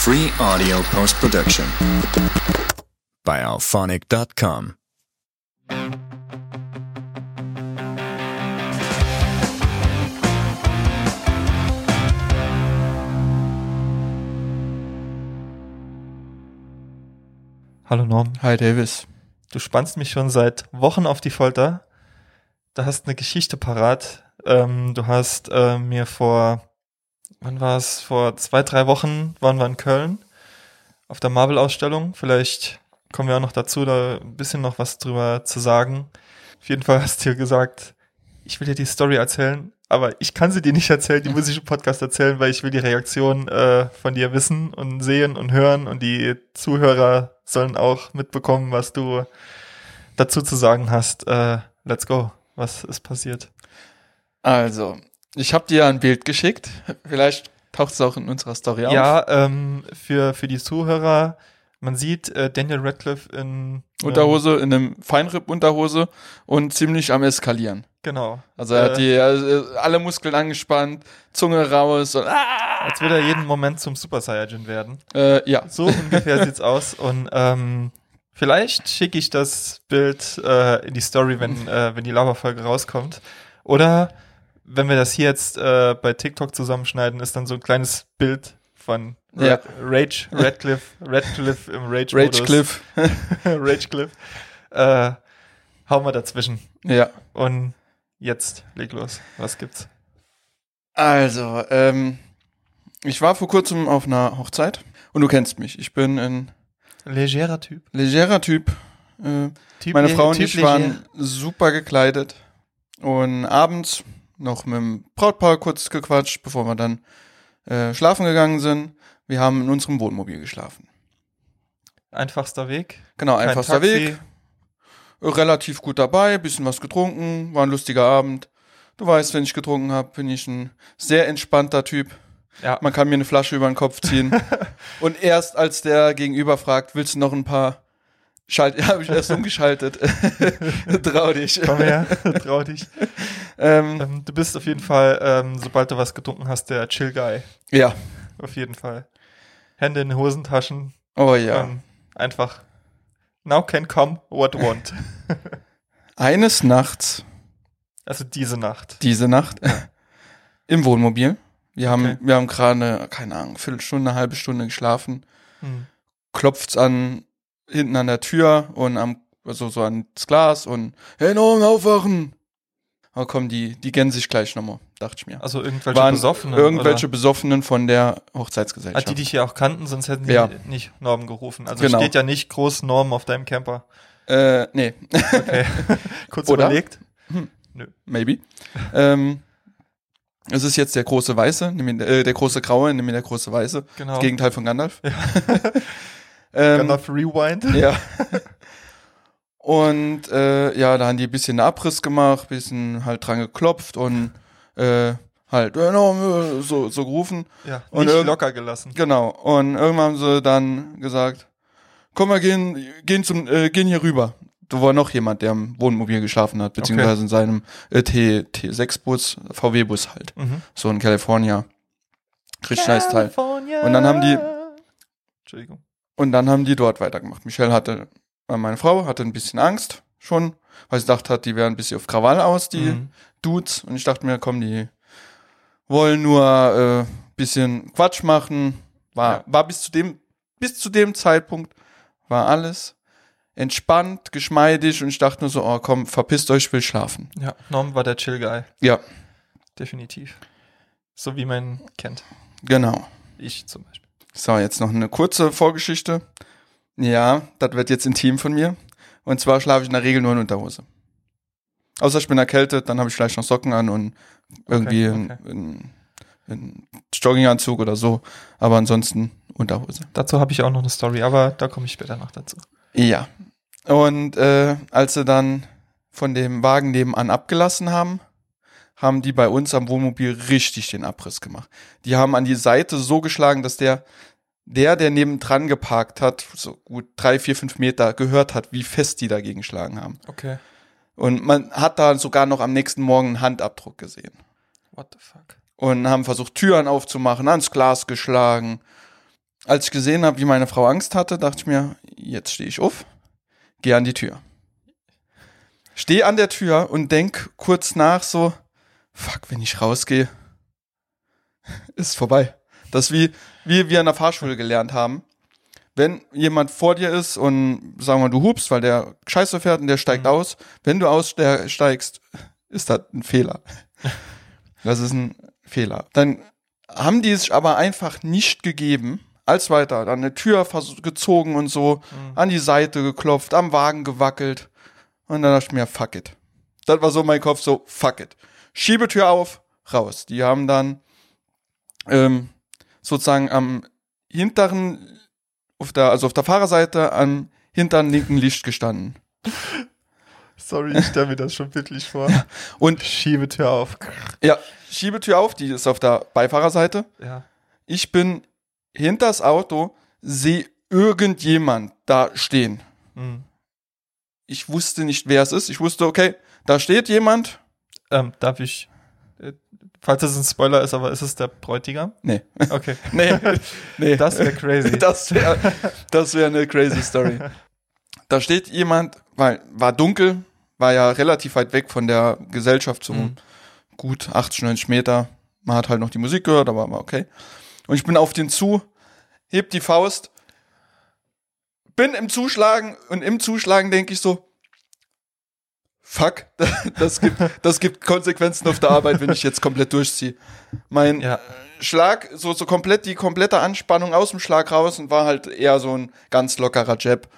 Free audio post-production by alphonic.com. Hallo Norm. Hi Davis. Du spannst mich schon seit Wochen auf die Folter. Du hast eine Geschichte parat. Du hast mir vor 2-3 Wochen waren wir in Köln auf der Marvel-Ausstellung. Vielleicht kommen wir auch noch dazu, da ein bisschen noch was drüber zu sagen. Auf jeden Fall hast du dir gesagt, ich will dir die Story erzählen, aber ich kann sie dir nicht erzählen, die muss ich im Podcast erzählen, weil ich will die Reaktion von dir wissen und sehen und hören und die Zuhörer sollen auch mitbekommen, was du dazu zu sagen hast. Let's go. Was ist passiert? Also, ich habe dir ein Bild geschickt. Vielleicht taucht es auch in unserer Story auf. Ja, für die Zuhörer, man sieht Daniel Radcliffe in Unterhose, in einem Feinripp-Unterhose und ziemlich am Eskalieren. Genau. Also er hat alle Muskeln angespannt, Zunge raus und als würde er jeden Moment zum Super Saiyajin werden. Ja. So ungefähr sieht's aus. Und vielleicht schicke ich das Bild in die Story, wenn die Laberfolge rauskommt. Oder wenn wir das hier jetzt bei TikTok zusammenschneiden, ist dann so ein kleines Bild von Radcliffe im Rage-Modus. Ragecliffe. Hauen wir dazwischen. Ja. Und jetzt, leg los. Was gibt's? Also, ich war vor kurzem auf einer Hochzeit und du kennst mich. Ich bin ein legerer Typ. Meine Frau und ich waren super gekleidet und abends noch mit dem Brautpaar kurz gequatscht, bevor wir dann schlafen gegangen sind. Wir haben in unserem Wohnmobil geschlafen. Einfachster Weg? Genau, einfachster Weg. Relativ gut dabei, bisschen was getrunken, war ein lustiger Abend. Du weißt, wenn ich getrunken habe, bin ich ein sehr entspannter Typ. Ja. Man kann mir eine Flasche über den Kopf ziehen. Und erst als der Gegenüber fragt, willst du noch ein paar habe ich erst umgeschaltet. Trau dich. Komm her, trau dich. Du bist auf jeden Fall, sobald du was getrunken hast, der Chill-Guy. Ja. Auf jeden Fall. Hände in den Hosentaschen. Oh ja. Einfach, now can come what want. Eines Nachts. Also diese Nacht. Im Wohnmobil. Wir haben gerade, keine Ahnung, Viertelstunde, eine halbe Stunde geschlafen. Klopft's hinten an der Tür und so ans Glas und hey, Norm, aufwachen. Aber komm, die kennen sich gleich nochmal, dachte ich mir. Also irgendwelche Besoffenen von der Hochzeitsgesellschaft. Die dich ja auch kannten, sonst hätten sie nicht Norm gerufen. Also steht ja nicht groß Norm auf deinem Camper. Nee. Okay. Kurz überlegt? Nö. Maybe. Es ist jetzt der große Weiße, der große Graue, nämlich der große Weiße. Genau. Das Gegenteil von Gandalf. Ja. Gandalf Rewind. Ja. Und da haben die ein bisschen einen Abriss gemacht, bisschen halt dran geklopft und so gerufen. Ja, und nicht locker gelassen. Genau. Und irgendwann haben sie dann gesagt, komm, wir gehen hier rüber. Da war noch jemand, der im Wohnmobil geschlafen hat, beziehungsweise in seinem T6-Bus, VW-Bus halt. So in California. Richtig nice Teil. Und dann haben die dort weitergemacht. Meine Frau hatte ein bisschen Angst schon, weil sie dachte, die wären ein bisschen auf Krawall aus, die Dudes. Und ich dachte mir, komm, die wollen nur bisschen Quatsch machen. War bis zu dem Zeitpunkt war alles entspannt, geschmeidig und ich dachte nur so, oh komm, verpisst euch, ich will schlafen. Ja, Norm war der Chill-Guy. Ja. Definitiv. So wie man kennt. Genau. Ich zum Beispiel. So, jetzt noch eine kurze Vorgeschichte. Ja, das wird jetzt intim von mir. Und zwar schlafe ich in der Regel nur in Unterhose. Außer ich bin erkältet, dann habe ich vielleicht noch Socken an und irgendwie einen Jogginganzug oder so. Aber ansonsten Unterhose. Dazu habe ich auch noch eine Story, aber da komme ich später noch dazu. Ja. Und als sie dann von dem Wagen nebenan abgelassen haben die bei uns am Wohnmobil richtig den Abriss gemacht. Die haben an die Seite so geschlagen, dass der nebendran geparkt hat, so gut 3, 4, 5 Meter, gehört hat, wie fest die dagegen geschlagen haben. Okay. Und man hat da sogar noch am nächsten Morgen einen Handabdruck gesehen. What the fuck? Und haben versucht, Türen aufzumachen, ans Glas geschlagen. als ich gesehen habe, wie meine Frau Angst hatte, dachte ich mir, jetzt stehe ich auf, gehe an die Tür. Stehe an der Tür und denk kurz nach so, fuck, wenn ich rausgehe, ist vorbei. Das ist wie wir in der Fahrschule gelernt haben. Wenn jemand vor dir ist und, sagen wir mal, du hupst, weil der Scheiße fährt und der steigt aus, wenn du aussteigst, ist das ein Fehler. Das ist ein Fehler. Dann haben die sich aber einfach nicht gegeben, als weiter, dann eine Tür gezogen und so, an die Seite geklopft, am Wagen gewackelt und dann dachte ich mir, fuck it. Das war so mein Kopf, so, fuck it. Schiebetür auf, raus. Die haben dann sozusagen am hinteren, auf der Fahrerseite am hinteren linken Licht gestanden. Sorry, ich stelle mir das schon bildlich vor. Und Schiebetür auf. ja, Schiebetür auf, die ist auf der Beifahrerseite. Ja. Ich bin hinters Auto, sehe irgendjemand da stehen. Mhm. Ich wusste nicht, wer es ist. Ich wusste, okay, da steht jemand. Darf ich, falls es ein Spoiler ist, aber ist es der Bräutigam? Nee. Okay. Nee. Das wäre crazy. Das wär eine crazy Story. Da steht jemand, weil war dunkel, war ja relativ weit weg von der Gesellschaft, so gut 80, 90 Meter. Man hat halt noch die Musik gehört, aber war okay. Und ich bin auf den zu, heb die Faust, bin im Zuschlagen und im Zuschlagen denke ich so, fuck, das gibt Konsequenzen auf der Arbeit, wenn ich jetzt komplett durchziehe. Mein Schlag, so komplett die komplette Anspannung aus dem Schlag raus und war halt eher so ein ganz lockerer Jab.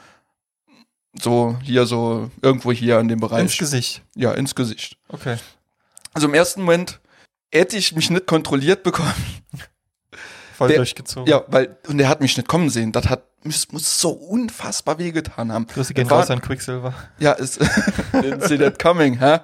So hier, so irgendwo hier in dem Bereich. Ins Gesicht. Ja, ins Gesicht. Okay. Also im ersten Moment hätte ich mich nicht kontrolliert bekommen. Voll durchgezogen. Ja, und der hat mich nicht kommen sehen. Das muss so unfassbar wehgetan haben. Grüße gehen raus an Quicksilver. Ja, didn't see that coming, hä?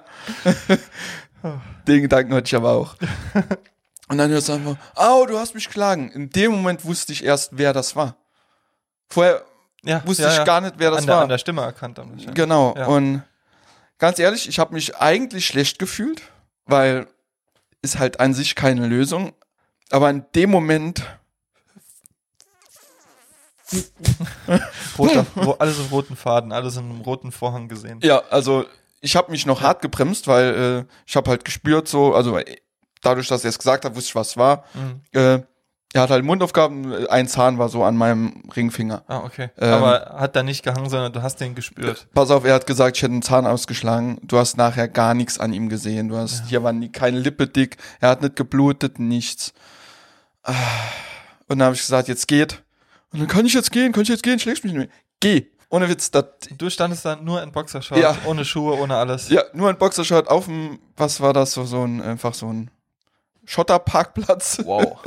Den Gedanken hatte ich aber auch. Und dann hörst du einfach, du hast mich geschlagen. In dem Moment wusste ich erst, wer das war. Vorher wusste ich gar nicht, wer das war. An der Stimme erkannt. Genau. Ja. Und ganz ehrlich, ich habe mich eigentlich schlecht gefühlt, weil ist halt an sich keine Lösung. Aber in dem Moment alles im roten Faden, alles im roten Vorhang gesehen. Ja, also ich habe mich noch hart gebremst, weil ich habe halt gespürt so, also dadurch, dass er es gesagt hat, wusste ich, was war. Er hat halt Mundaufgaben, ein Zahn war so an meinem Ringfinger. Ah, okay. Aber hat da nicht gehangen, sondern du hast den gespürt. Pass auf, er hat gesagt, ich hätte einen Zahn ausgeschlagen. Du hast nachher gar nichts an ihm gesehen. Hier war keine Lippe dick, er hat nicht geblutet, nichts. Und dann habe ich gesagt, jetzt geht. Und dann kann ich jetzt gehen, schlägst mich nicht mehr. Geh. Ohne Witz. Du standest da nur in Boxershorts, ohne Schuhe, ohne alles. Ja, nur ein Boxershort auf dem, was war das, einfach so ein Schotterparkplatz. Wow.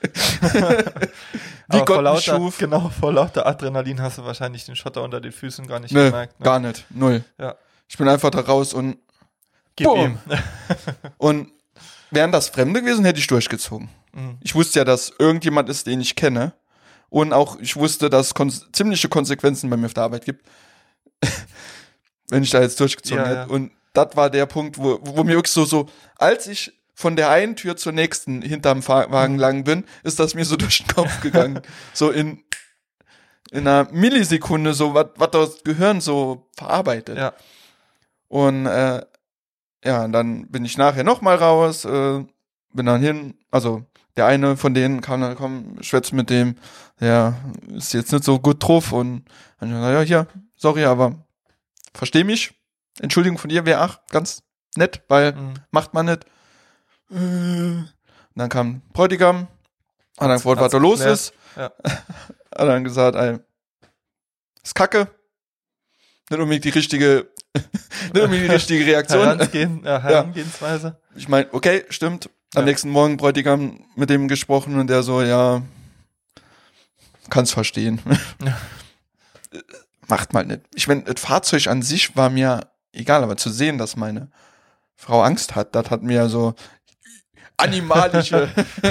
Wie Gott schuf. Genau, vor lauter Adrenalin hast du wahrscheinlich den Schotter unter den Füßen gar nicht gemerkt. Ne? Gar nicht. Null. Ja. Ich bin einfach da raus und gib ihm. Und wären das Fremde gewesen, hätte ich durchgezogen. Ich wusste ja, dass irgendjemand ist, den ich kenne. Und auch ich wusste, dass es ziemliche Konsequenzen bei mir auf der Arbeit gibt, wenn ich da jetzt durchgezogen hätte. Ja. Und das war der Punkt, wo mir wirklich so, als ich von der einen Tür zur nächsten hinterm Wagen lang bin, ist das mir so durch den Kopf gegangen. So in einer Millisekunde, so was das Gehirn so verarbeitet. Ja. Und und dann bin ich nachher nochmal raus, bin dann hin, also der eine von denen kam dann, komm, schwätz mit dem, der ist jetzt nicht so gut drauf und dann gesagt, ja, hier, sorry, aber versteh mich, Entschuldigung von dir wäre ganz nett, weil macht man nicht. Und dann kam Bräutigam, hat dann gefragt, was da los ist. Ja. Hat dann gesagt, ist Kacke. Nicht unbedingt die richtige Reaktion. Herangehensweise. Ich meine, okay, stimmt. Am nächsten Morgen Bräutigam mit dem gesprochen und der so, ja, kann's verstehen. Ja. Macht mal nicht. Ich meine, das Fahrzeug an sich war mir egal, aber zu sehen, dass meine Frau Angst hat, das hat mir so animalische,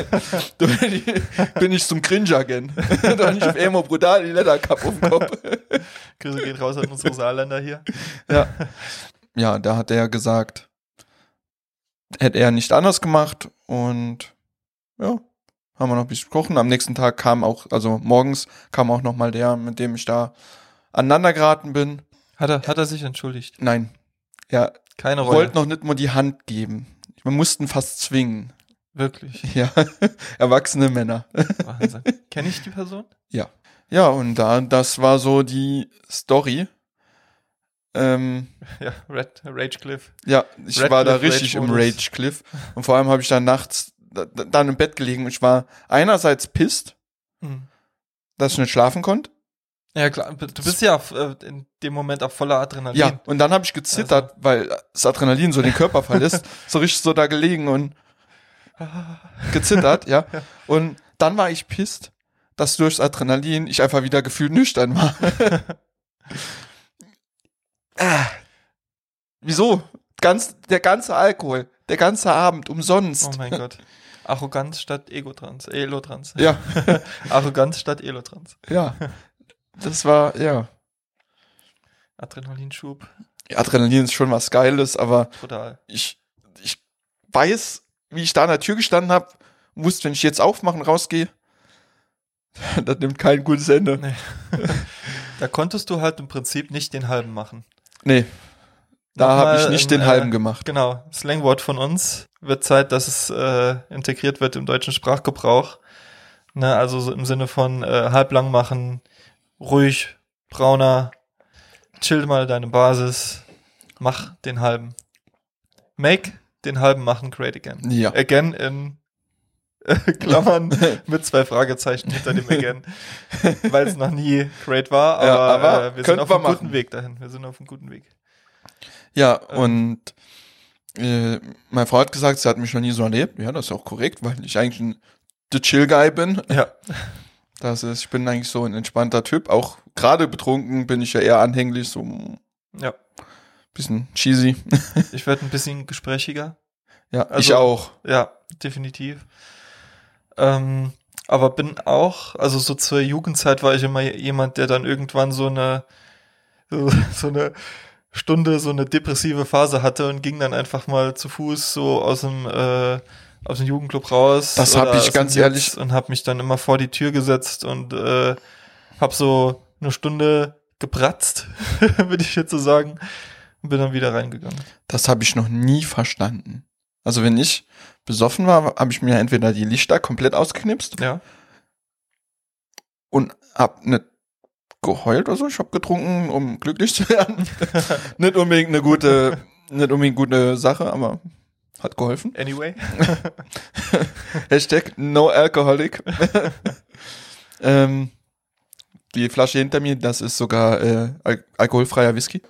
bin ich zum Cringer gehen. Doch nicht auf Emo brutal die Lederkappe auf dem Kopf. Grüße geht raus an unsere Saarländer hier. Ja, da hat er gesagt, hätte er nicht anders gemacht und ja, haben wir noch ein bisschen gesprochen. Am nächsten Tag kam auch, also morgens kam auch nochmal der, mit dem ich da aneinander geraten bin. Hat er sich entschuldigt? Nein. Ja, Keine Rolle. wollte noch nicht mal die Hand geben. Wir mussten fast zwingen. Wirklich. Ja, erwachsene Männer. Wahnsinn. Kenne ich die Person? Ja. Ja, und das war so die Story. Ja, Rage Cliff. Ja, ich Red war da Cliff, richtig im Rage-Modus. Rage Cliff. Und vor allem habe ich dann nachts dann im Bett gelegen und ich war einerseits pisst, Hm. dass ich nicht schlafen konnte. Ja, klar. Du bist ja in dem Moment auch voller Adrenalin. Ja, und dann habe ich gezittert, weil das Adrenalin so den Körper verlässt. So richtig so da gelegen und gezittert, ja. Und dann war ich pisst, dass durchs Adrenalin ich einfach wieder gefühlt nüchtern war. Wieso? Der ganze Alkohol, der ganze Abend, umsonst. Oh mein Gott. Arroganz statt Elotrans. Ja, Arroganz statt Elotrans. ja. Das war, ja. Adrenalinschub. Adrenalin ist schon was Geiles, aber Total. ich weiß, wie ich da an der Tür gestanden habe, wusste, wenn ich jetzt aufmachen, rausgehe, das nimmt kein gutes Ende. Nee. Da konntest du halt im Prinzip nicht den halben machen. Nee, da habe ich Nochmal nicht den halben gemacht. Genau, Slangwort von uns. Wird Zeit, dass es integriert wird im deutschen Sprachgebrauch. Ne, also so im Sinne von halblang machen, ruhig, brauner, chill mal deine Basis, mach den halben. Make den halben machen great again. Ja. Again in Klammern mit 2 Fragezeichen hinter dem Again, weil es noch nie great war, aber, Ja, aber wir sind könnten auf wir einem guten machen. Weg dahin. Wir sind auf einem guten Weg. Ja, und meine Frau hat gesagt, sie hat mich noch nie so erlebt. Ja, das ist auch korrekt, weil ich eigentlich ein the chill Guy bin. Ja. Ich bin eigentlich so ein entspannter Typ. Auch gerade betrunken bin ich ja eher anhänglich, so ein Ja. bisschen cheesy. Ich werde ein bisschen gesprächiger. Ja, Also- ich auch. Ja, definitiv. Aber bin auch, also so zur Jugendzeit war ich immer jemand, der dann irgendwann so eine Stunde, so eine depressive Phase hatte und ging dann einfach mal zu Fuß so aus dem Jugendclub raus. Das hab oder ich aus dem ganz Jutz ehrlich- und habe mich dann immer vor die Tür gesetzt und habe so eine Stunde gepratzt, würde ich jetzt so sagen, und bin dann wieder reingegangen. Das habe ich noch nie verstanden. Also wenn ich besoffen war, habe ich mir entweder die Lichter komplett ausgeknipst Ja. und hab nicht geheult oder so. Ich habe getrunken, um glücklich zu werden. Nicht unbedingt eine gute Sache, aber hat geholfen. Anyway. Hashtag no alcoholic. Die Flasche hinter mir, das ist sogar alkoholfreier Whisky.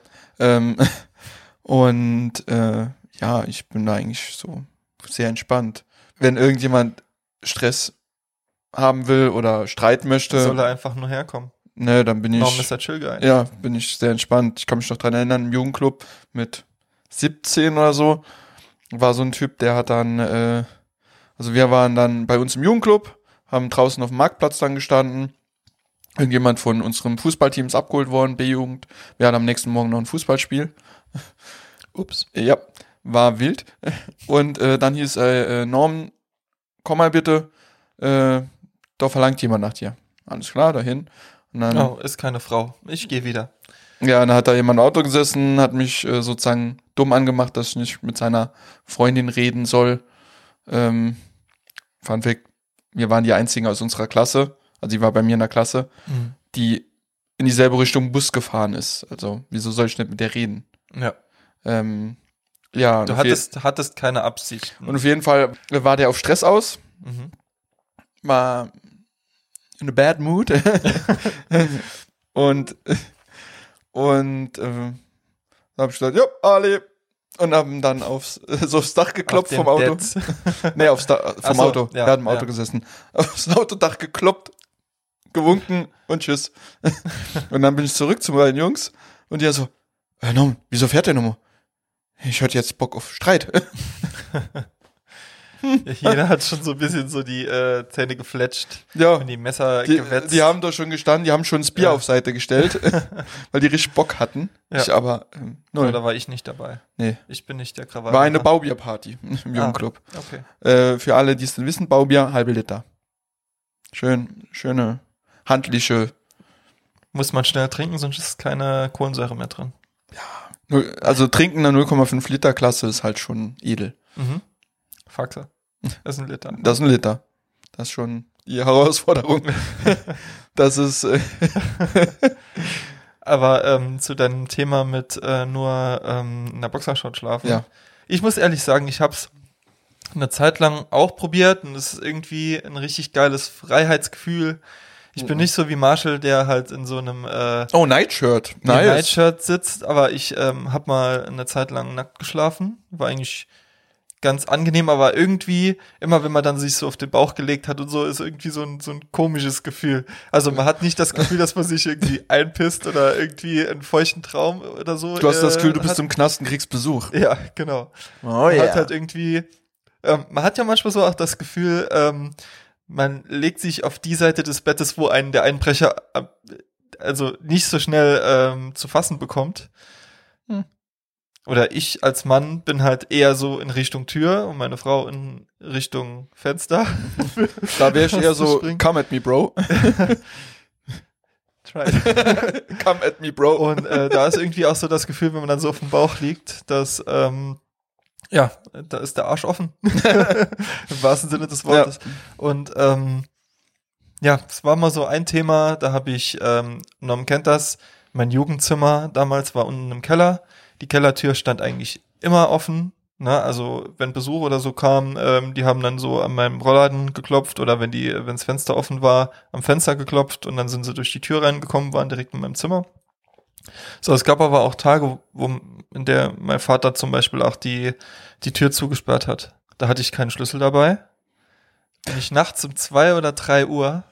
Ja, ich bin da eigentlich so sehr entspannt. Wenn irgendjemand Stress haben will oder Streit möchte, Soll er einfach nur herkommen. ne, dann bin Warum ich, ist der Chill Guy? ja, bin ich sehr entspannt. Ich kann mich noch dran erinnern, im Jugendclub mit 17 oder so, war so ein Typ, der hat dann, also wir waren dann bei uns im Jugendclub, haben draußen auf dem Marktplatz dann gestanden. Irgendjemand von unserem Fußballteam ist abgeholt worden, B-Jugend. Wir hatten am nächsten Morgen noch ein Fußballspiel. Ups. Ja, war wild. Und dann hieß Norm, komm mal bitte, da verlangt jemand nach dir. Alles klar, dahin. Und dann, Oh, ist keine Frau. Ich gehe wieder. ja, dann hat da jemand im Auto gesessen, hat mich sozusagen dumm angemacht, dass ich nicht mit seiner Freundin reden soll. Fun Fact, wir waren die einzigen aus unserer Klasse, also die war bei mir in der Klasse, die in dieselbe Richtung Bus gefahren ist. Also, wieso soll ich nicht mit der reden? Ja. Ja, Du und hattest keine Absicht. und auf jeden Fall war der auf Stress aus, Mhm. war in a bad mood und da habe ich gesagt, ja, Ali, und haben dann so aufs Dach geklopft Auf vom den Auto. Dads. Nee, aufs Dach, vom Ach so, Auto. ja, Er hat im Auto ja. gesessen. Aufs Autodach gekloppt, gewunken und tschüss. Und dann bin ich zurück zu meinen Jungs und die so, Norm, wieso fährt der nochmal? Ich hatte jetzt Bock auf Streit. Jeder hat schon so ein bisschen so die Zähne gefletscht Ja, und die Messer gewetzt. die haben doch schon gestanden, die haben schon das Bier Ja. auf Seite gestellt, weil die richtig Bock hatten. Ja. Ich aber, null. Da war ich nicht dabei. Nee. Ich bin nicht der Krawall. War eine Baubierparty im Jugendclub. Okay. Für alle, die es denn wissen, Baubier, halbe Liter. Schöne, handliche. Muss man schnell trinken, sonst ist keine Kohlensäure mehr drin. Also trinken in der 0,5 Liter Klasse ist halt schon edel. Mhm. Faxe. Das ist ein Liter. Das ist ein Liter. Das ist schon die Herausforderung. Das ist. Aber zu deinem Thema mit nur in der Boxershort schlafen. Ja. Ich muss ehrlich sagen, ich habe es eine Zeit lang auch probiert und es ist irgendwie ein richtig geiles Freiheitsgefühl. Ich bin nicht so wie Marshall, der halt in so einem Nightshirt. Nice. Nightshirt sitzt, aber ich habe mal eine Zeit lang nackt geschlafen. War eigentlich ganz angenehm, aber irgendwie, immer wenn man dann sich so auf den Bauch gelegt hat und so, ist irgendwie so ein komisches Gefühl. Also man hat nicht das Gefühl, dass man sich irgendwie einpisst oder irgendwie einen feuchten Traum oder so. Du hast das Gefühl, du bist im Knast und kriegst Besuch. Ja, genau. Oh Man hat halt irgendwie, man hat ja manchmal so auch das Gefühl, man legt sich auf die Seite des Bettes, wo einen der Einbrecher also nicht so schnell zu fassen bekommt. Oder ich als Mann bin halt eher so in Richtung Tür und meine Frau in Richtung Fenster. Da wäre ich eher so, come at me, bro. Try it. Come at me, bro. Und da ist irgendwie auch so das Gefühl, wenn man dann so auf dem Bauch liegt, dass ja, da ist der Arsch offen. Im wahrsten Sinne des Wortes. Ja. Und ja, es war mal so ein Thema, da habe ich, Norm kennt das, mein Jugendzimmer damals war unten im Keller. Die Kellertür stand eigentlich immer offen, ne? Also wenn Besuch oder so kam, die haben dann so an meinem Rollladen geklopft oder wenn's Fenster offen war, am Fenster geklopft und dann sind sie durch die Tür reingekommen, waren direkt in meinem Zimmer. So, es gab aber auch Tage, in der mein Vater zum Beispiel auch die Tür zugesperrt hat. Da hatte ich keinen Schlüssel dabei. Bin ich nachts um 2 oder 3 Uhr,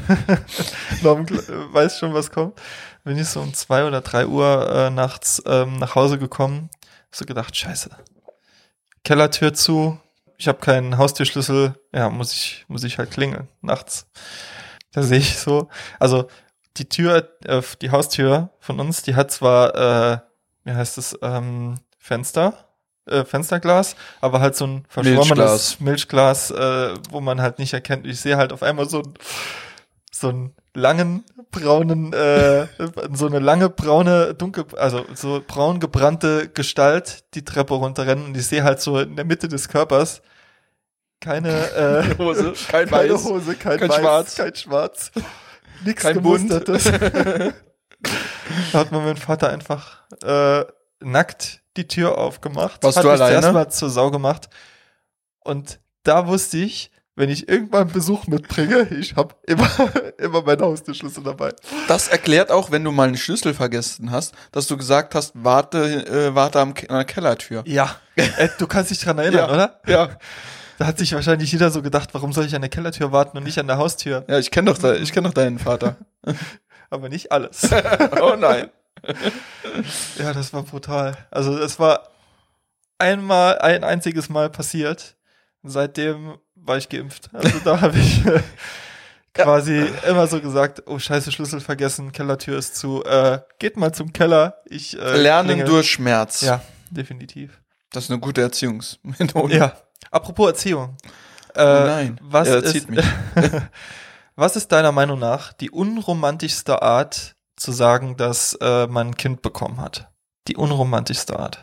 weiß schon, was kommt, bin ich so um 2 oder 3 Uhr nachts nach Hause gekommen. Hab so gedacht, scheiße, Kellertür zu, ich habe keinen Haustürschlüssel, ja, muss ich halt klingeln, nachts. Da sehe ich so, also die Tür, die Haustür von uns, die hat zwar, wie heißt es, Fensterglas, aber halt so ein verschwommenes Milchglas, wo man halt nicht erkennt. Ich sehe halt auf einmal so einen langen, braunen, so eine lange braune, also so braun gebrannte Gestalt die Treppe runterrennen und ich sehe halt so in der Mitte des Körpers keine Hose, kein keine Weiß, Hose, kein kein Weiß, Schwarz. kein Schwarz, nichts kein Gemustertes. Da hat mir mein Vater einfach nackt die Tür aufgemacht. Warst hat du mich alleine? Erstmal zur Sau gemacht. Und da wusste ich, wenn ich irgendwann Besuch mitbringe, ich habe immer meinen Haustürschlüssel dabei. Das erklärt auch, wenn du mal einen Schlüssel vergessen hast, dass du gesagt hast, warte an der Kellertür. Ja, du kannst dich dran erinnern, Ja. oder? Ja. Da hat sich wahrscheinlich jeder so gedacht, warum soll ich an der Kellertür warten und nicht an der Haustür? Ja, ich kenn doch deinen Vater. Aber nicht alles. Oh nein. Ja, das war brutal. Also es war ein einziges Mal passiert. Seitdem war ich geimpft. Also da habe ich quasi immer so gesagt, oh scheiße, Schlüssel vergessen, Kellertür ist zu. Geht mal zum Keller. Ich Lernen klingel. durch Schmerz. Ja, definitiv. Das ist eine gute Erziehungsmethode. Ja. Apropos Erziehung. Nein, Was er ist, erzieht mich. was ist deiner Meinung nach die unromantischste Art zu sagen, dass man ein Kind bekommen hat? Die unromantischste Art.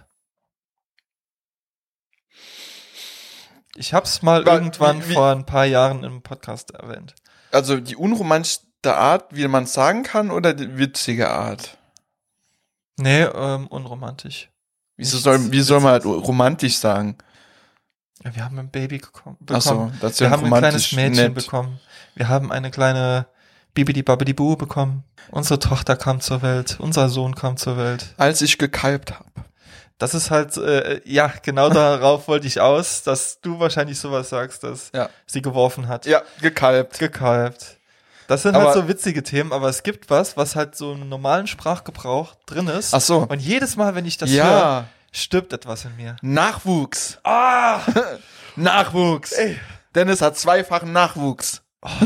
Ich hab's mal irgendwann vor ein paar Jahren im Podcast erwähnt. Also die unromantischste Art, wie man es sagen kann, oder die witzige Art? Nee, unromantisch. Wie soll man halt romantisch sagen? Ja, wir haben ein Baby bekommen. Ach so, das ist Wir ja haben ein kleines romantisch Mädchen nett. bekommen. Wir haben eine kleine Bibidi-Babidi-Bu bekommen. Unsere Tochter kam zur Welt. Unser Sohn kam zur Welt. Als ich gekalbt habe. Das ist halt, ja, genau darauf wollte ich aus, dass du wahrscheinlich sowas sagst, dass sie geworfen hat. Ja, gekalbt. Gekalbt. Das sind Aber halt so witzige Themen, aber es gibt was halt so im normalen Sprachgebrauch drin ist. Ach so. Und jedes Mal, wenn ich das höre, stirbt etwas in mir. Nachwuchs. Ah! Nachwuchs. Ey. Dennis hat zweifachen Nachwuchs.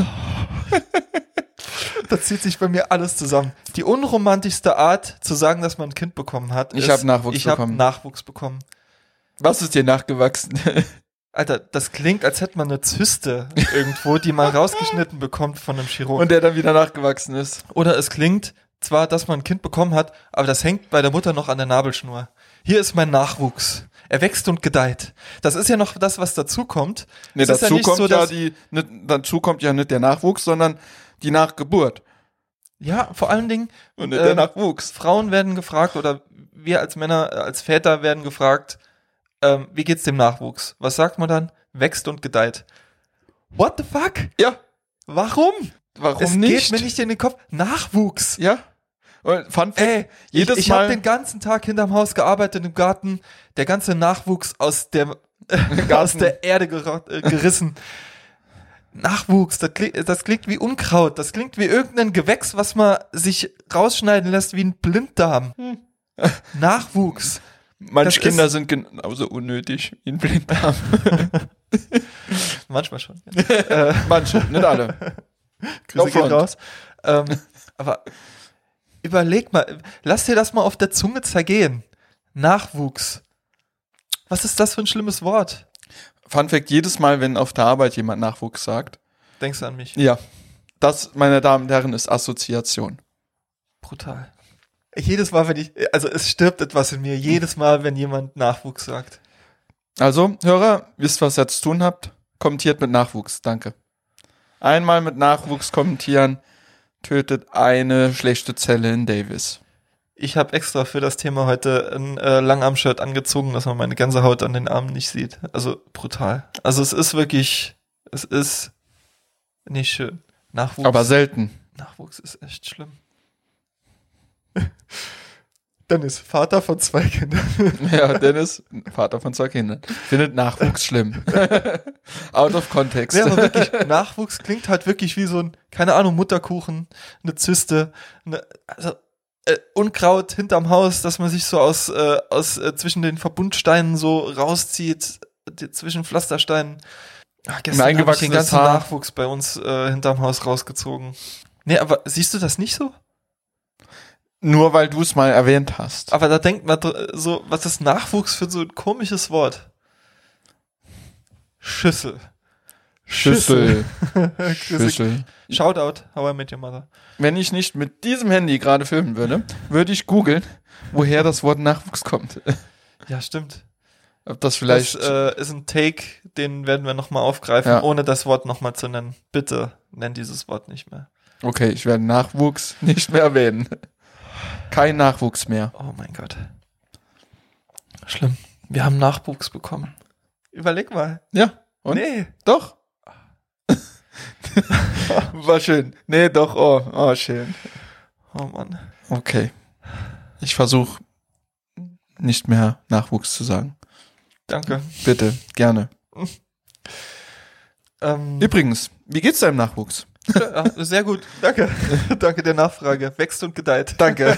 Da zieht sich bei mir alles zusammen. Die unromantischste Art zu sagen, dass man ein Kind bekommen hat, Ich habe Nachwuchs ich habe bekommen. Nachwuchs bekommen. Was ist dir nachgewachsen? Alter, das klingt, als hätte man eine Zyste irgendwo, die man rausgeschnitten bekommt von einem Chirurgen. Und der dann wieder nachgewachsen ist. Oder es klingt zwar, dass man ein Kind bekommen hat, aber das hängt bei der Mutter noch an der Nabelschnur. Hier ist mein Nachwuchs. Er wächst und gedeiht. Das ist ja noch das, was dazu kommt. Nee, Es ist dazu nicht kommt so, ja dass- dazu kommt ja nicht der Nachwuchs, sondern die Nachgeburt. Ja, vor allen Dingen, Und nicht der Nachwuchs. Frauen werden gefragt oder wir als Männer, als Väter werden gefragt, wie geht's dem Nachwuchs? Was sagt man dann? Wächst und gedeiht. What the fuck? Ja, Warum? warum Es nicht? geht mir nicht in den Kopf. Nachwuchs. Ja. Und Fun Fact, Ey, jedes ich habe Mal den ganzen Tag hinterm Haus gearbeitet im Garten. Der ganze Nachwuchs aus der aus der Erde gerissen. Nachwuchs, das klingt wie Unkraut. Das klingt wie irgendein Gewächs, was man sich rausschneiden lässt wie ein Blinddarm. Nachwuchs. manche das Kinder ist- sind genauso unnötig wie ein Blinddarm. Manchmal schon. Manche, nicht alle. Grüße No gehen front. raus. Aber überleg mal, lass dir das mal auf der Zunge zergehen. Nachwuchs. Was ist das für ein schlimmes Wort? Fun Fact, jedes Mal, wenn auf der Arbeit jemand Nachwuchs sagt, Denkst du an mich? ja, das, meine Damen und Herren, ist Assoziation. Brutal. Jedes Mal, also es stirbt etwas in mir, jedes Mal, wenn jemand Nachwuchs sagt. Also, Hörer, wisst, was ihr zu tun habt? Kommentiert mit Nachwuchs, danke. Einmal mit Nachwuchs kommentieren, tötet eine schlechte Zelle in Davis. Ich habe extra für das Thema heute ein Langarm-Shirt angezogen, dass man meine Gänsehaut an den Armen nicht sieht. Also brutal. Also es ist nicht schön. Nachwuchs. Aber selten. Nachwuchs ist echt schlimm. Dennis, Vater von 2 Kindern. Ja, Dennis, Vater von 2 Kindern, findet Nachwuchs schlimm. Out of context. Ja, aber wirklich, Nachwuchs klingt halt wirklich wie so ein, keine Ahnung, Mutterkuchen, eine Zyste, Unkraut hinterm Haus, dass man sich so aus zwischen den Verbundsteinen so rauszieht, zwischen Pflastersteinen. Ach, gestern habe ich den eingewachsenes ganzen Haar. Nachwuchs bei uns hinterm Haus rausgezogen. Nee, aber siehst du das nicht so? Nur weil du es mal erwähnt hast. Aber da denkt man so, was ist Nachwuchs für so ein komisches Wort? Schüssel. Schüssel. Schüssel. Schüssel. Shoutout, How I Met Your Mother. Wenn ich nicht mit diesem Handy gerade filmen würde, würde ich googeln, woher das Wort Nachwuchs kommt. Ja, stimmt. Ob das vielleicht... Das ist ein Take, den werden wir nochmal aufgreifen, Ja. ohne das Wort nochmal zu nennen. Bitte nenn dieses Wort nicht mehr. Okay, ich werde Nachwuchs nicht mehr erwähnen. Kein Nachwuchs mehr. Oh mein Gott. Schlimm. Wir haben Nachwuchs bekommen. Überleg mal. Ja, und? Nee. Doch. War schön. Nee, doch. Oh, schön. Oh Mann. Okay. Ich versuche nicht mehr Nachwuchs zu sagen. Danke. Bitte, gerne. Übrigens, wie geht's deinem Nachwuchs? Ja, sehr gut. Danke. Danke der Nachfrage. Wächst und gedeiht. Danke.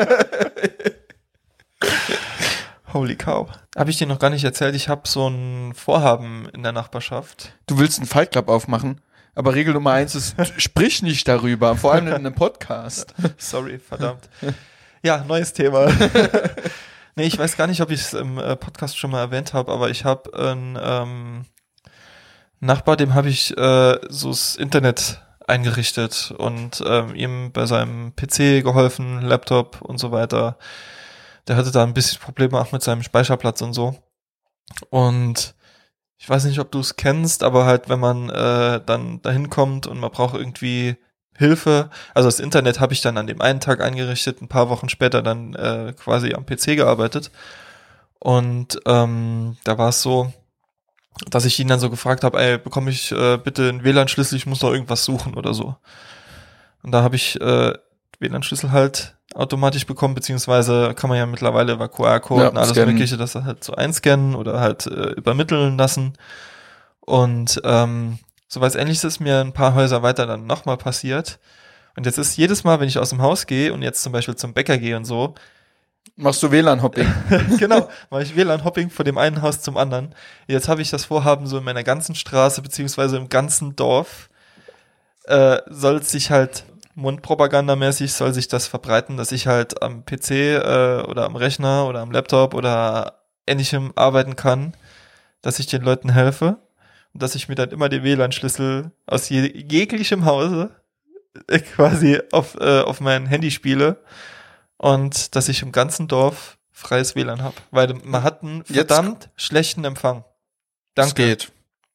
Holy cow. Habe ich dir noch gar nicht erzählt, ich habe so ein Vorhaben in der Nachbarschaft. Du willst einen Fight Club aufmachen, aber Regel Nummer 1 ist, sprich nicht darüber, vor allem in einem Podcast. Sorry, verdammt. Ja, neues Thema. Nee, ich weiß gar nicht, ob ich es im Podcast schon mal erwähnt habe, aber ich habe einen Nachbar, dem habe ich so das Internet eingerichtet und ihm bei seinem PC geholfen, Laptop und so weiter. Der hatte da ein bisschen Probleme auch mit seinem Speicherplatz und so. Und ich weiß nicht, ob du es kennst, aber halt, wenn man dann dahin kommt und man braucht irgendwie Hilfe, also das Internet habe ich dann an dem einen Tag eingerichtet, ein paar Wochen später dann quasi am PC gearbeitet. Und da war es so, dass ich ihn dann so gefragt habe, ey, bekomme ich bitte einen WLAN-Schlüssel, ich muss noch irgendwas suchen oder so. Und da habe ich WLAN-Schlüssel halt automatisch bekommen, beziehungsweise kann man ja mittlerweile über QR-Code Ja, und alles scannen. Mögliche, das halt so einscannen oder halt übermitteln lassen. Und sowas Ähnliches ist mir ein paar Häuser weiter dann nochmal passiert. Und jetzt ist jedes Mal, wenn ich aus dem Haus gehe und jetzt zum Beispiel zum Bäcker gehe und so, Machst du WLAN-Hopping? genau, mache ich WLAN-Hopping von dem einen Haus zum anderen. Jetzt habe ich das Vorhaben, so in meiner ganzen Straße beziehungsweise im ganzen Dorf soll es sich halt mundpropagandamäßig soll sich das verbreiten, dass ich halt am PC oder am Rechner oder am Laptop oder ähnlichem arbeiten kann, dass ich den Leuten helfe und dass ich mir dann immer den WLAN-Schlüssel aus jeglichem Hause quasi auf mein Handy spiele und dass ich im ganzen Dorf freies WLAN habe, weil man hat einen verdammt schlechten Empfang. Danke. Es geht.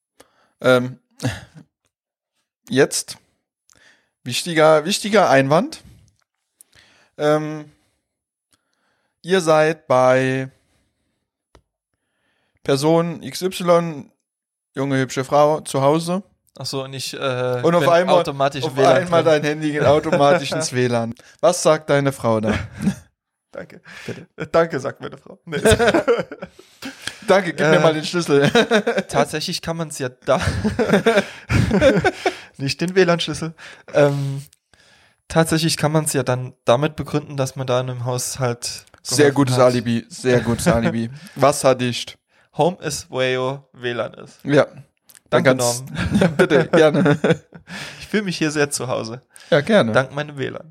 Jetzt wichtiger Einwand. Ihr seid bei Person XY, junge, hübsche Frau, zu Hause. Achso, und ich Und auf bin einmal, automatisch auf WLAN einmal drin. dein Handy geht automatisch ins WLAN. Was sagt deine Frau da? Danke. Danke, sagt meine Frau. Nee. Danke, gib mir mal den Schlüssel. Tatsächlich kann man es ja da. Nicht den WLAN-Schlüssel. Tatsächlich kann man es ja dann damit begründen, dass man da in einem Haus halt. Sehr gutes hat. Alibi, sehr gutes Alibi. Wasserdicht. Home ist, wo WLAN ist. Ja. Danke, Ganz- Norm. Ja, bitte, gerne. Ich fühle mich hier sehr zu Hause. Ja, gerne. Dank meinem WLAN.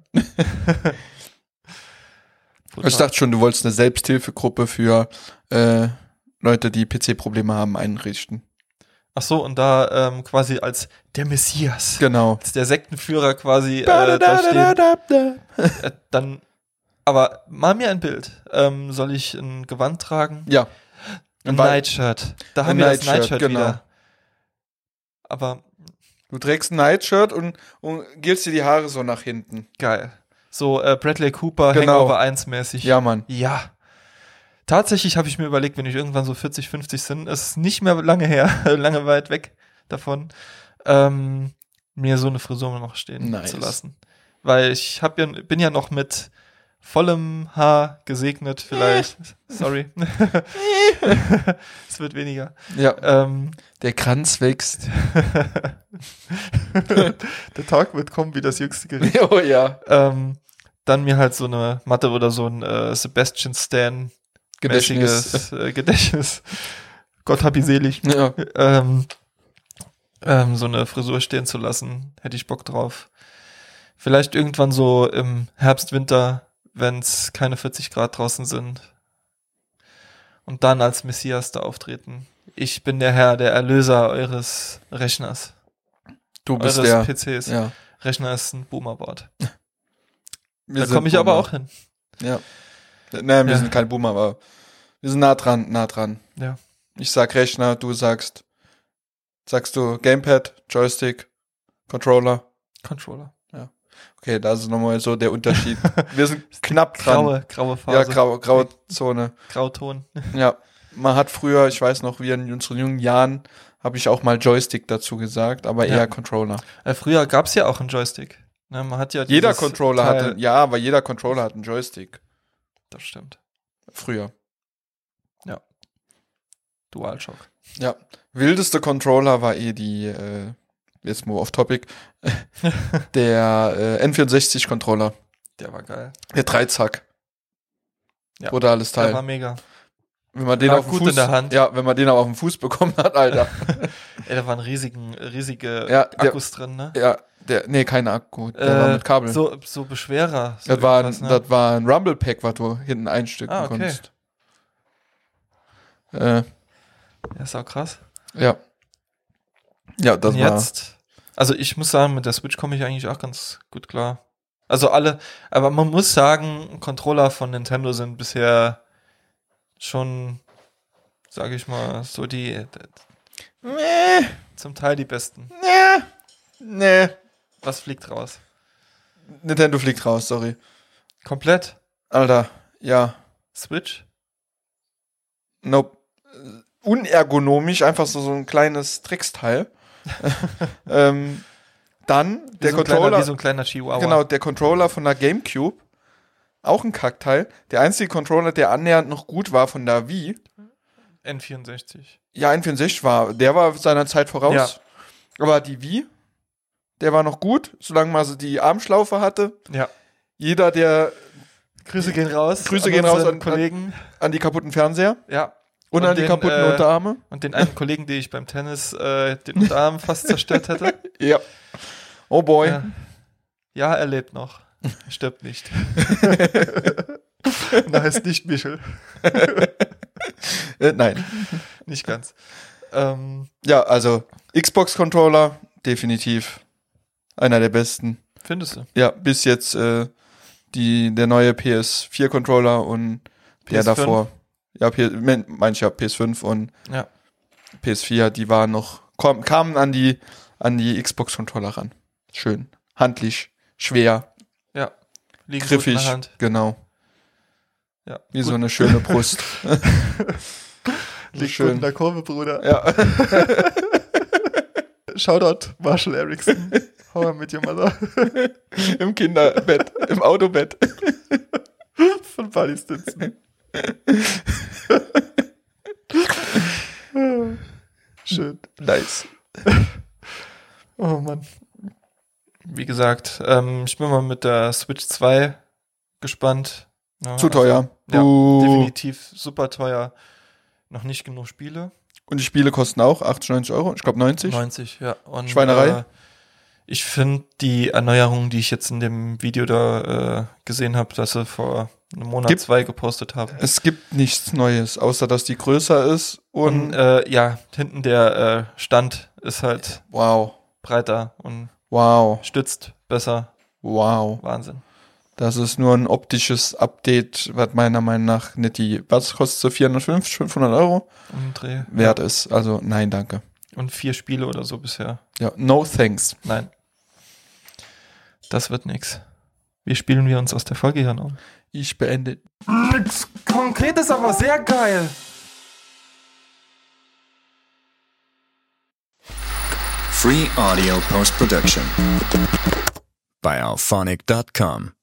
Ich dachte schon, du wolltest eine Selbsthilfegruppe für Leute, die PC-Probleme haben, einrichten. Ach so, und da quasi als der Messias, Genau. als der Sektenführer quasi da stehen. Dann, aber mal mir ein Bild. Soll ich ein Gewand tragen? Ja. Ein Nightshirt. Da haben wir das Nightshirt genau. wieder. Aber Du trägst ein Nightshirt und gilst dir die Haare so nach hinten. geil. So Bradley Cooper, Genau. Hangover 1 mäßig. Ja, Mann. Ja. Tatsächlich habe ich mir überlegt, wenn ich irgendwann so 40, 50 sind, ist nicht mehr lange her, lange weit weg davon, mir so eine Frisur noch stehen Nice. zu lassen. Weil ich bin ja noch mit vollem Haar gesegnet, vielleicht. Sorry. Es wird weniger. Ja. Der Kranz wächst. Der Tag wird kommen wie das jüngste Gericht. Oh ja. Dann mir halt so eine Matte oder so ein Sebastian Stan Gedächtnis. mäßiges Gedächtnis. Gott hab ihn selig. Ja. So eine Frisur stehen zu lassen, hätte ich Bock drauf. Vielleicht irgendwann so im Herbst, Winter, wenn es keine 40 Grad draußen sind. Und dann als Messias da auftreten. Ich bin der Herr, der Erlöser eures Rechners. Du bist Eures der. PCs. Ja. Rechner ist ein Boomerboard. Wir Da sind komme ich aber Boomer. auch hin. Ja. Nein, wir Ja. sind kein Boomer, aber wir sind nah dran. Ja. Ich sag Rechner, du sagst du Gamepad, Joystick, Controller. Controller. Okay, da ist nochmal so der Unterschied. Wir sind knapp dran. Graue Ja, Phase. graue Zone. Grauton. Ja, man hat früher, ich weiß noch, wir in unseren jungen Jahren, habe ich auch mal Joystick dazu gesagt, aber Ja. eher Controller. Früher gab's ja auch einen Joystick. Ne, man hat ja Jeder dieses Controller Teil- hatte, ja, aber jeder Controller hat einen Joystick. Das stimmt. Früher. DualShock. Ja. Wildeste Controller war die, jetzt mal off topic, der N64-Controller. Der war geil. Der Dreizack. Ja. Brutales Der Teil. war mega. Wenn man den lag auf den gut Fuß, in der Hand. Ja, wenn man den aber auf den Fuß bekommen hat, Alter. Ey, da waren riesige Ja, der- Akkus drin, ne? Ja, nee, kein Akku, der war mit Kabel. So Beschwerer. So das war irgendwas, ne? das war ein Rumble Pack, was du hinten einstücken Ah, okay. konntest. Ja, ist auch krass. Ja. Ja, das Und war. jetzt, also ich muss sagen, mit der Switch komme ich eigentlich auch ganz gut klar. Also aber man muss sagen, Controller von Nintendo sind bisher schon, sage ich mal, so zum Teil die besten. Nee. Was fliegt raus? Nintendo fliegt raus, sorry. Komplett? Alter, ja. Switch? Nope. Unergonomisch, einfach so ein kleines Tricksteil. Dann der Controller. Wie so ein kleiner Chihuahua. Genau, der Controller von der GameCube. Auch ein Kackteil. Der einzige Controller, der annähernd noch gut war von der Wii. N64. Ja, N64 der war seiner Zeit voraus. Ja. Aber die Wii, der war noch gut, solange man so die Armschlaufe hatte. Ja. Jeder, der Grüße gehen raus. Grüße gehen raus an Kollegen. an die kaputten Fernseher Ja. und an die den, kaputten Unterarme. Und den einen Kollegen, den ich beim Tennis den Unterarm fast zerstört hätte. Ja. Oh boy. Ja, er lebt noch. Er stirbt nicht. Und er heißt nicht Michel. Nein. Nicht ganz. Ja, also Xbox-Controller, definitiv einer der besten. Findest du? Ja, bis jetzt der neue PS4-Controller und der PS5? davor. Ja, mancher PS5 und Ja. PS4, die waren noch, kamen an die Xbox-Controller ran. Schön. Handlich, schwer, Ja. Liegen gut in griffig, der Hand. genau. Ja. Wie Gut. so eine schöne Brust. Liegt gut in der Kurve, Bruder. Ja. Shoutout Marshall Erickson. How I Met Your Mother. Im Kinderbett, im Autobett. Von Barney Stinson. Schön. Nice. Oh Mann. Wie gesagt, ich bin mal mit der Switch 2 gespannt. Ja, Zu teuer. Ja, Buh. definitiv super teuer. Noch nicht genug Spiele. Und die Spiele kosten auch 80, 90 Euro. Ich glaube 90. 90, ja. Und, Schweinerei. Ich finde die Erneuerung, die ich jetzt in dem Video da gesehen habe, dass sie vor einem Monat, 2 gepostet haben. Es gibt nichts Neues, außer dass die größer ist Und ja, hinten der Stand ist halt wow. breiter und Wow. stützt besser. Wow. Wahnsinn. Das ist nur ein optisches Update, was meiner Meinung nach nicht was kostet so 450, 500 Euro Um den Dreh. wert ist. Also nein, danke. Und 4 Spiele oder so bisher. Ja, no thanks. Nein. Das wird nix. Wie spielen wir uns aus der Folge hier noch? Ich beende. Nix Konkretes, aber sehr geil. Free audio post-production by alphonic.com.